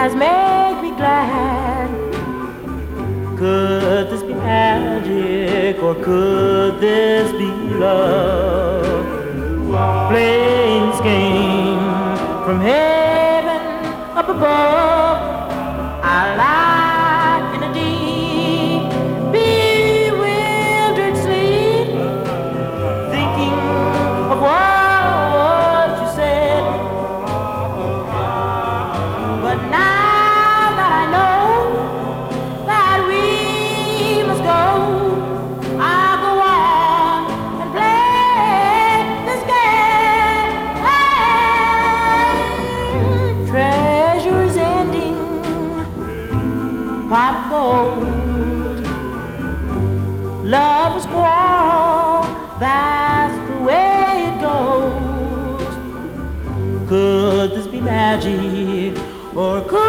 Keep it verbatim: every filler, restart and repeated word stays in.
has made me glad. Could this be magic, or could this be love? Playing this game from heaven up above. I lie in a deep, bewildered sleep, thinking of what you said. But now that I know that we must go, I'll go on and play this game. Treasures ending, pot of gold. Love is quarrel, that's the way it goes. Could this be magic, or could